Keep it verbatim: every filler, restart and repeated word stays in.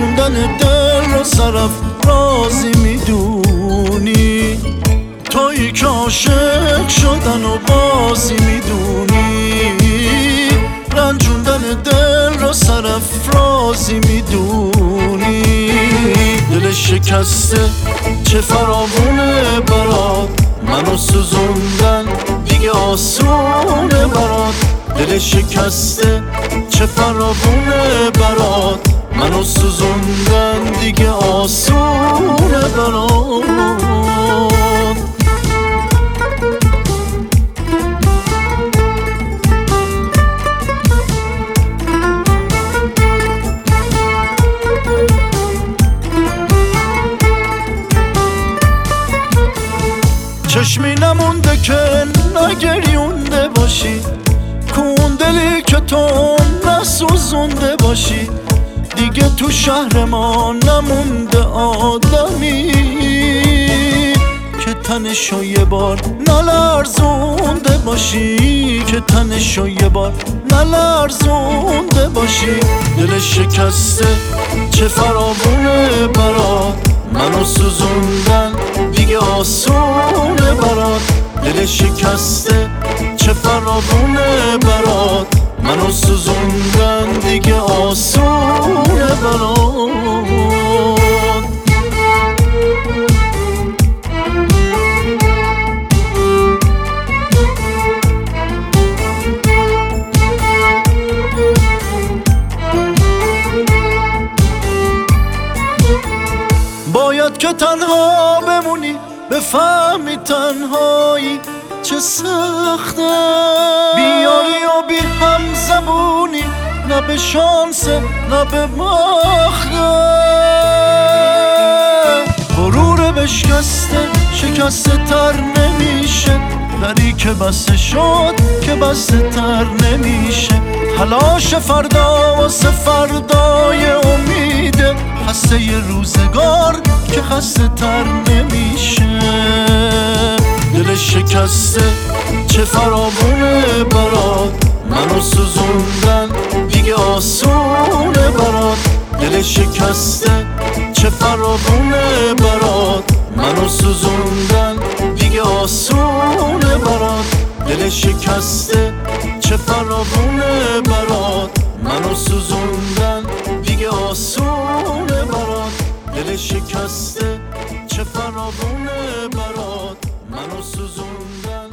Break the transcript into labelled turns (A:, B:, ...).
A: رنجوندن دل رو سرافرازی میدونی، تویی که عاشق شدن و بازی میدونی، رنجوندن دل رو سرافرازی میدونی. دل شکسته چه فراوونه برات، منو سوزوندن دیگه آسونه برات. دل شکسته چه فراوونه برات، منو سوزوندن دیگه آسونه برات. چشمی نمونده که نگریونده باشی، کون دلی که تو نسوزونده باشی. دیگه تو شهر ما نمونده آدمی که تنشو یه بار نلرزونده باشی، که تنشو یه بار نلرزونده باشی. دل شکسته چه فراوونه برات، منو سوزوندن دیگه آسونه برات. دل شکسته چه فراوونه برات، منو سوزوندن دیگه آسونه برات. باید که تنها بمونی بفهمی تنهایی چه سخته، بیاری و بی هم زبونی، نه به شانسه نه به بخته. غرور بشکسته شکسته تر نمیشه، دری که بسته شد که بسته تر نمیشه. تلاش فردا واسه فردای امیده، خسته ی روزگار که خسته تر نمیشه. دل شکسته چه فراوونه برات، منو سوزوندن دیگه آسونه برات. دل شکسته چه فراوونه برات، منو سوزوندن دیگه آسونه برات. دل شکسته چه فراوونه برات، منو سوزوندن دیگه آسونه برات. دل شکسته چه فراوونه برات، منو سوزوندن